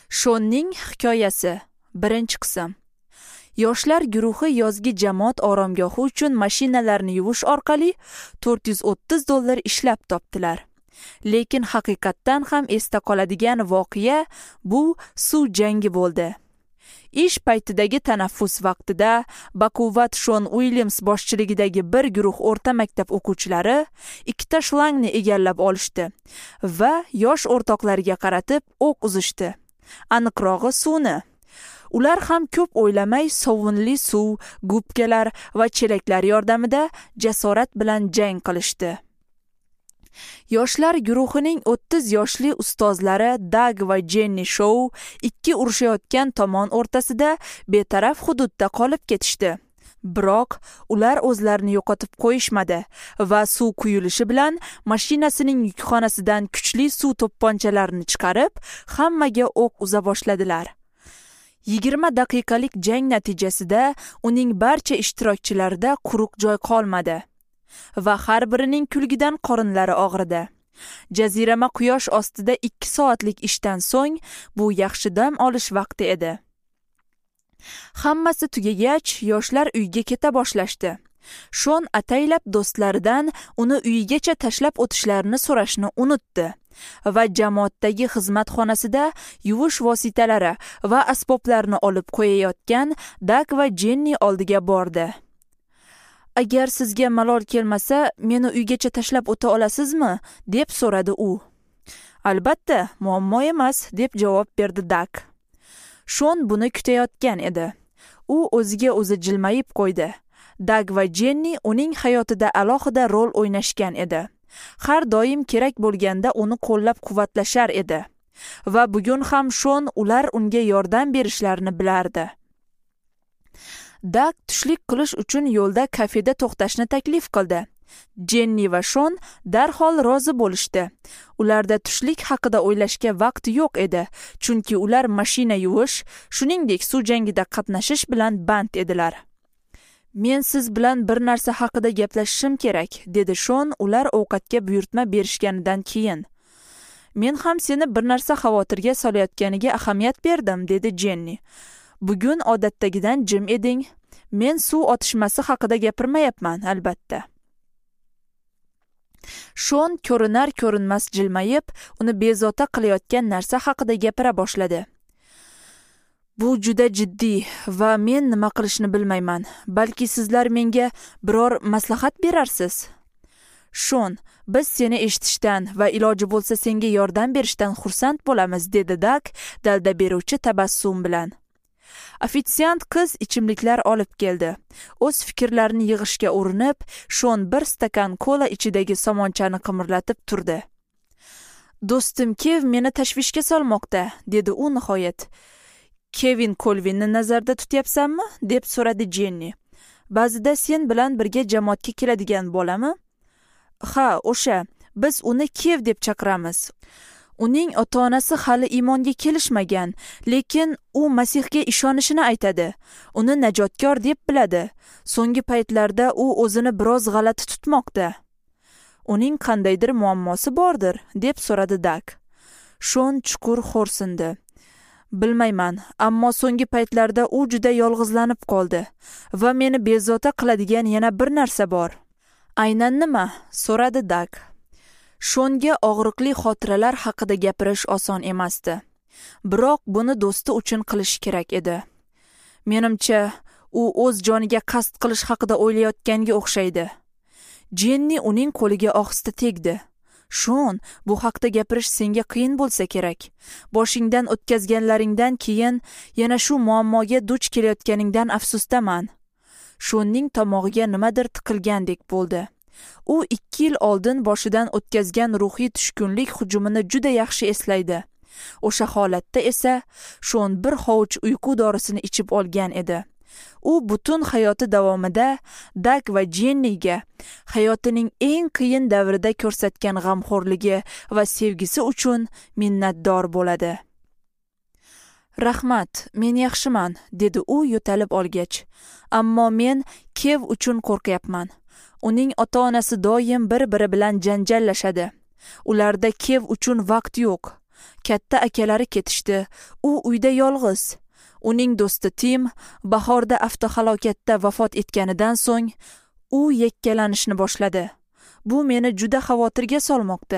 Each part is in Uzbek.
Shonning hikoyasi. Birinchi qism. Yoshlar guruhi yozgi jamoat oromgohi uchun mashinalarni yuvish orqali $430 ishlab topdilar. Lekin haqiqatdan ham esda qoladigan voqea bu suv jangi bo'ldi. Ish paytidagi tanaffus vaqtida baquvvat Shon Uilyams boshchiligidagi bir guruh o'rta maktab o'quvchilari ikkita shlangni egallab olishdi va yosh o'rtoqlariga qaratib o'q uzishdi. Aniqrog'i suvni. Ular ham ko'p o'ylamay sovunli suv, gubkalar va chelaklar yordamida jasorat bilan jang qilishdi. Yoshlar guruhining 30 yoshli ustozlari Doug va Jenny Shaw ikki urushayotgan tomon o'rtasida betaraf hududda qolib ketishdi. Biroq ular o'zlarini yo'qotib qo'yishmadi va suv quyilishi bilan mashinasining yukxonasidan kuchli suv to'pponchalarini chiqarib, hammaga o'q uza boshladilar. 20 daqiqalik jang natijasida uning barcha ishtirokchilarida quruq joy qolmadi va har birining kulgidan qorinlari og'ridi. Jazirama quyosh ostida 2 soatlik ishdan so'ng bu yaxshi dam olish vaqti edi. Hammasi tugagach, yoshlar uyga keta boshlashdi. Shon ataylab do'stlaridan uni uyigacha tashlab o'tishlarini so'rashni unutdi va jamoatdagi xizmat xonasida yuvish vositalari va asboblarni olib qo'yayotgan Doug va Jenny oldiga bordi. "Agar sizga malol kelmasa, meni uygacha tashlab o'ta olasizmi?" deb so'radi u. "Albatta, muammo emas", deb javob berdi Doug. Shon buni kutayotgan edi. U o'ziga o'zi jilmayib qo'ydi. Doug va Jenny uning hayotida alohida rol o'ynashgan edi. Har doim kerak bo'lganda uni qo'llab-quvvatlashar edi va bugun ham Shon ular unga yordam berishlarini bilardi. Doug tushlik qilish uchun yo'lda kafeda to'xtashni taklif qildi. Jenny va Shon darhol rozi bo'lishdi. Ularda tushlik haqida o'ylashga vaqt yo'q edi, chunki ular mashina yuvish, shuningdek suv jangida qatnashish bilan band edilar. "Men siz bilan bir narsa haqida gaplashishim kerak", dedi Shon ular ovqatga buyurtma berishganidan keyin. "Men ham seni bir narsa xavotirga solayotganiga ahamiyat berdim", dedi Jenny. "Bugun odatdagidan jim eding. Men suv otishmasi haqida gapirmayapman, albatta." Shon ko'rinar-ko'rinmas jilmayib, uni bezovta qilayotgan narsa haqida gapira boshladi. "Bu juda jiddiy va men nima qilishni bilmayman. Balki sizlar menga biror maslahat berarsiz?" "Shon, biz seni eshitishdan va iloji bo'lsa senga yordam berishdan xursand bo'lamiz", dedi Doug dalda beruvchi tabassum bilan. Ofitsiant qiz ichimliklar olib keldi. O'z fikrlarini yig'ishga urinib, Shon bir stakan kola ichidagi somonchani qimirlatib turdi. "Do'stim Kev meni tashvishga solmoqda", dedi u nihoyat. "Kevin Colvinni nazarda tutyapsanmi?" deb so'radi Jenny. "Ba'zida sen bilan birga jamoatga keladigan bolami?" "Ha, o'sha. Biz uni Kev deb chaqiramiz. Uning ota-onasi hali iymonga kelishmagan, lekin u Masihga ishonishini aytadi. Uni najotkor deb biladi. So'nggi paytlarda u o'zini biroz g'alati tutmoqda." "Uning qandaydir muammosi bordir", deb so'radi Doug. Shon chuqur xo'rsindi. "Bilmayman, ammo so'nggi paytlarda u juda yolg'izlanib qoldi va meni bezovta qiladigan yana bir narsa bor." "Aynan nima?" so'radi Doug. Shonga og'riqli xotiralar haqida gapirish oson emasdi. Biroq buni do'sti uchun qilish kerak edi. "Menimcha, u o'z joniga qasd qilish haqida o'ylayotganga o'xshaydi." Jenny uning qo'liga ohista tegdi. "Shon, bu haqda gapirish senga qiyin bo'lsa kerak. Boshingdan o'tkazganlaringdan keyin yana shu muammoga duch kelayotganingdan afsusdaman." Shonning tomog'iga nimadir tiqilgandek bo'ldi. U 2 yil oldin boshidan o'tkazgan ruhiy tushkunlik hujumini juda yaxshi eslaydi. O'sha holatda esa Shon bir hovuch uyqu dorisini ichib olgan edi. U butun hayoti davomida Doug va Jennyga hayotining eng qiyin davrida ko'rsatgan g'amxo'rligi va sevgisi uchun minnatdor bo'ladi. "Rahmat, men yaxshiman", dedi u yo'talib olgach. "Ammo men Kev uchun qo'rqyapman. Uning ota-onasi doim bir-biri bilan janjallashadi. Ularda Kev uchun vaqt yo'q. Katta akalari ketishdi. U uyda yolg'iz. Uning do'sti Tim bahorda avtohalokatda vafot etganidan so'ng u yakkalanishni boshladi. Bu meni juda xavotirga solmoqda.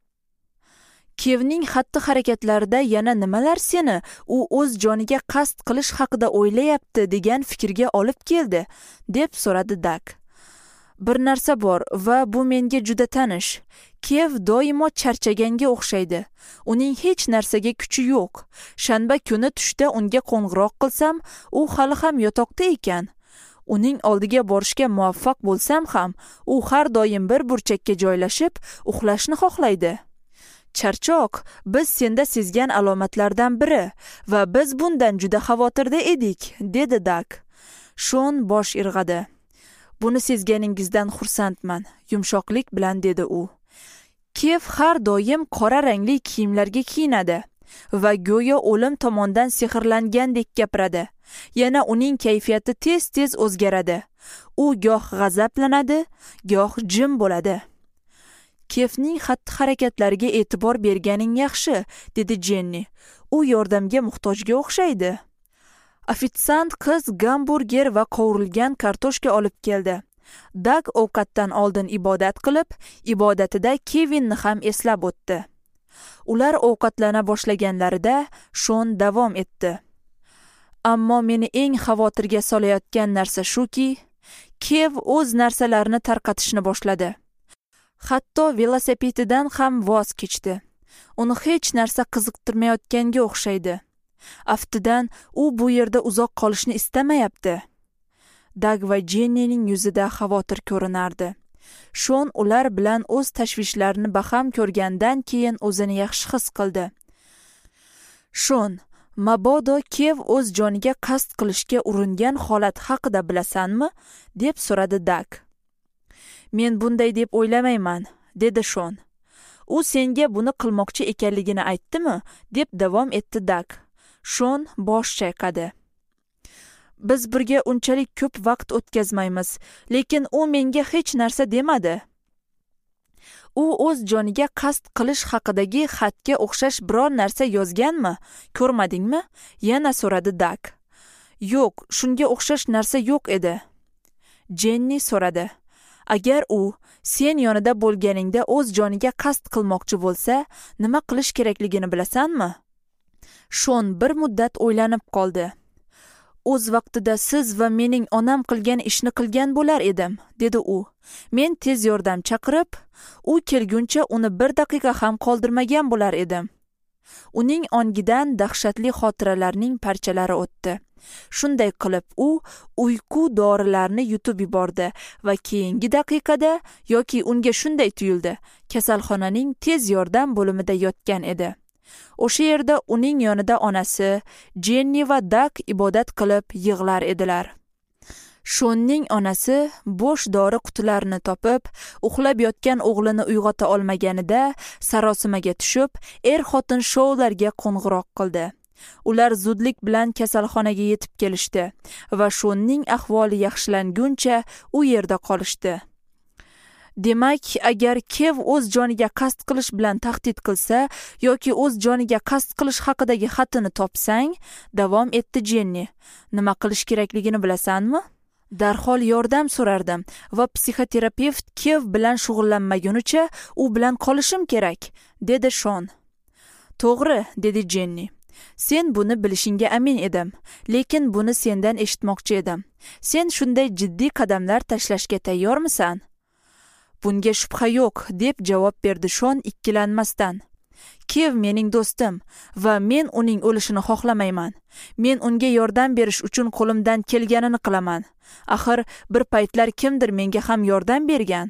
Kevning xatti-harakatlarida yana nimalar seni u o'z joniga qasd qilish haqida o'ylayapti degan fikrga olib keldi, deb so'radi Dak. Bir narsa bor va bu menga juda tanish. Kev doimo charchaganga o'xshaydi. Uning hech narsaga kuchi yo'q. Shanba kuni tushda unga qo'ng'iroq qilsam, u hali ham yotoqda ekan. Uning oldiga borishga muvaffaq bo'lsam ham, u har doim bir burchakka joylashib, uxlashni xohlaydi. Charchoq biz senda sezgan alomatlardan biri va biz bundan juda xavotirda edik, dedi Dak. Shon bosh irg'adi. Buni sezganingizdan xursandman, yumshoqlik bilan dedi u. Kev har doim qora rangli kiyimlarga kiyinadi va go'yo o'lim tomondan sehrlangandek gapiradi. Yana uning kayfiyati tez-tez o'zgaradi. U goh g'azablanadi, goh jim bo'ladi. Kevning xatti-harakatlariga e'tibor berganing yaxshi, dedi Jenni. U yordamga muhtojga o'xshaydi. Ofitsiant qiz gamburger va qovurilgan kartoshka olib keldi. Dak ovqatdan oldin ibodat qilib, ibodatida Kevinni ham eslab o'tdi. Ular ovqatlana boshlaganlarida Shon davom etdi. Ammo meni eng xavotirga solayotgan narsa shuki, Kev o'z narsalarini tarqatishni boshladi. Hatto velosipedidan ham voz kechdi. Uni hech narsa qiziqtirmayotganga o'xshaydi. Aftidan u bu yerda uzoq qolishni istamayapti. Dag va Jennining yuzida xavotir ko'rinardi. Shon ular bilan o'z tashvishlarini baham ko'rgandan keyin o'zini yaxshi his qildi. Shon, mabodo Kev o'z joniga qasd qilishga uringan holat haqida bilasanmi? Deb so'radi Dak. Men bunday deb o'ylamayman, dedi Shon. U senga buni qilmoqchi ekanligini aytdimi? Deb davom etdi Dak. Shon bosh chayqadi. Biz birga unchalik ko'p vaqt o'tkazmaymiz, lekin u menga hech narsa demadi. U o'z joniga qasd qilish haqidagi xatga o'xshash biror narsa yozganmi? Ko'rmadingmi? Yana so'radi Dak. Yo'q, shunga o'xshash narsa yo'q edi. Jenni so'radi. Agar u sen yonida bo'lganingda o'z joniga qasd qilmoqchi bo'lsa, nima qilish kerakligini bilasanmi? Shon bir muddat o'ylanib qoldi. O'z vaqtida siz va mening onam qilgan ishni qilgan bo'lar edim, dedi u. Men tez yordam chaqirib, u kelguncha uni bir daqiqa ham qoldirmagan bo'lar edim. Uning ongidan dahshatli xotiralarning parchalari o'tdi. Shunday qilib u uyqu dorilarini yutib yubordi va keyingi daqiqada yoki unga shunday tuyuldi, kasalxonaning tez yordam bo'limida yotgan edi. O'sha yerda uning yonida onasi, Jenni va Dak ibodat qilib yig'lar edilar. Shonning onasi bo'sh dori qutilarini topib, uxlab yotgan o'g'lini uyg'ota olmaganida sarosimaga tushib, er-xotin shoularga qo'ng'iroq qildi. Ular zudlik bilan kasalxonaga yetib kelishdi va Shonning ahvoli yaxshilanguncha u yerda qolishdi. Demak, agar Kev o'z joniga qasd qilish bilan tahdid qilsa yoki o'z joniga qasd qilish haqidagi xatini topsang, davom etdi Jenni. Nima qilish kerakligini bilasanmi? Darhol yordam so'rardim va psixoterapevt Kev bilan shug'ullanmagunicha u bilan qolishim kerak, dedi Shon. To'g'ri, dedi Jenni. Sen buni bilishingga amin edim, lekin buni sendan eshitmoqchi edim. Sen shunday jiddiy qadamlar tashlashga tayyormisan? Bunga shubha yo'q, deb javob berdi Shon ikkilanmasdan. Kev mening do'stim va men uning o'lishini xohlamayman. Men unga yordam berish uchun qo'limdan kelganini qilaman. Axir bir paytlar kimdir menga ham yordam bergan.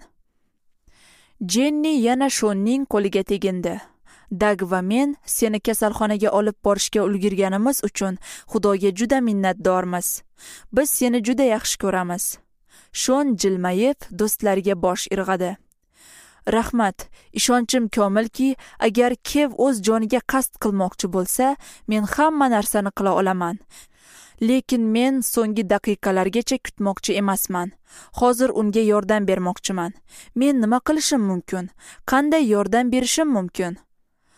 Jenni yana Shonning qo'liga tegindi. Dag va men seni kasalxonaga olib borishga ulgurganimiz uchun Xudoga juda minnatdormiz. Biz seni juda yaxshi ko'ramiz. Shon jilmayib do'stlariga bosh irg'adi. Rahmat, ishonchim komilki, agar Kev o'z joniga qasd qilmoqchi bo'lsa, men hamma narsani qila olaman. Lekin men so'nggi daqiqalargacha kutmoqchi emasman. Hozir unga yordam bermoqchiman. Men nima qilishim mumkin? Qanday yordam berishim mumkin?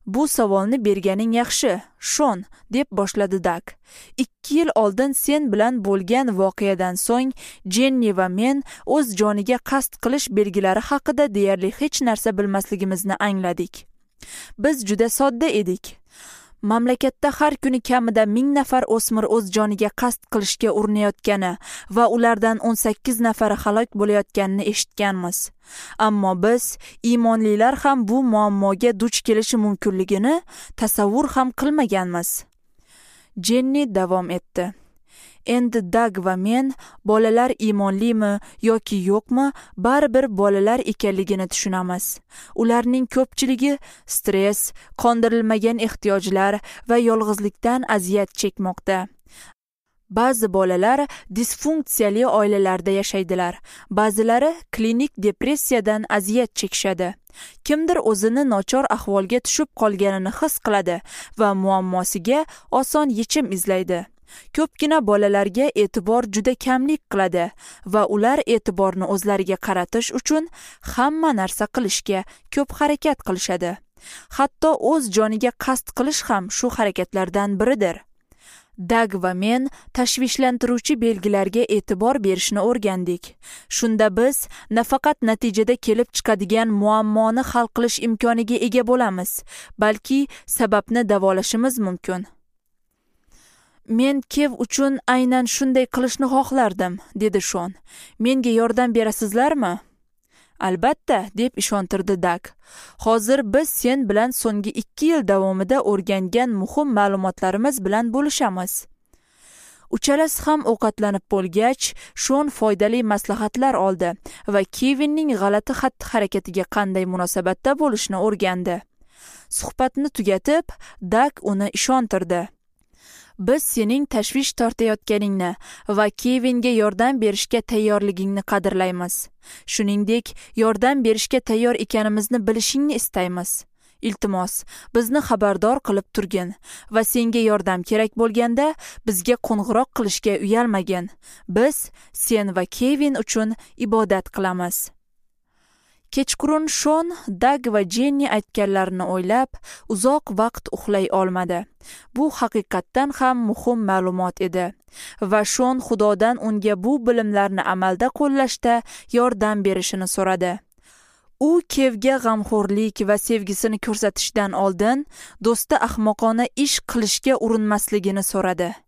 Bu savolni berganing yaxshi, Shon, deb boshladi Dak. 2 yil oldin sen bilan bo'lgan voqeadan so'ng Jenni va men o'z joniga qasd qilish belgilari haqida deyarli hech narsa bilmasligimizni angladik. Biz juda sodda edik. Mamlakatda har kuni kamida 1000 nafar o'smir o'z joniga qasd qilishga urinayotgani va ulardan 18 nafari halok bo'layotganini eshitganmiz. Ammo biz iymonlilar ham bu muammoga duch kelishi mumkinligini tasavvur ham qilmaganmiz. Jenni davom etdi. Endi Dag va men bolalar iymonlimi yoki yo'qmi, baribir bolalar ekanligini tushunamiz. Ularning ko'pchiligi stress, qondirilmagan ehtiyojlar va yolg'izlikdan aziyat chekmoqda. Ba'zi bolalar disfunksiyali oilalarda yashaydilar. Ba'zilari klinik depressiyadan aziyat chekishadi. Kimdir o'zini nochor ahvolga tushib qolganini his qiladi va muammosiga oson yechim izlaydi. Ko'pgina bolalarga e'tibor juda kamlik qiladi va ular e'tiborni o'zlariga qaratish uchun hamma narsa qilishga ko'p harakat qilishadi. Hatto o'z joniga qasd qilish ham shu harakatlardan biridir. Dag va men tashvishlantiruvchi belgilarga e'tibor berishni o'rgandik. Shunda biz nafaqat natijada kelib chiqadigan muammoni hal qilish imkoniga ega bo'lamiz, balki sababni davolashimiz mumkin. Men Kev uchun aynan shunday qilishni xohlardim, dedi Shon. Menga yordam berasizlarmi? Albatta, deb ishontirdi Dag. Hozir biz sen bilan so'nggi 2 yil davomida o'rgangan muhim ma'lumotlarimiz bilan bo'lishamiz. Uchalasi ham ovqatlanib bo'lgach, Shon foydali maslahatlar oldi va Kevinning g'alati xatti-harakatiga qanday munosabatda bo'lishni o'rgandi. Suhbatni tugatib, Dag uni ishontirdi. Biz sening tashvish tortayotganingni va Kevinga yordam berishga tayyorligingni qadrlaymiz. Shuningdek, yordam berishga tayyor ekanimizni bilishingni istaymiz. Iltimos, bizni xabardor qilib turgin va senga yordam kerak bo'lganda bizga qo'ng'iroq qilishga uyalmagin. Biz sen va Kevin uchun ibodat qilamiz. Kechqurun Shon, Dag va Jenni aytganlarini o'ylab, uzoq vaqt uxlay olmadi. Bu haqiqatdan ham muhim ma'lumot edi va Shon Xudodan unga bu bilimlarni amalda qo'llashda yordam berishini so'radi. U Kevga g'amxo'rlik va sevgisini ko'rsatishdan oldin do'sti ahmoqona ish qilishga urinmasligini so'radi.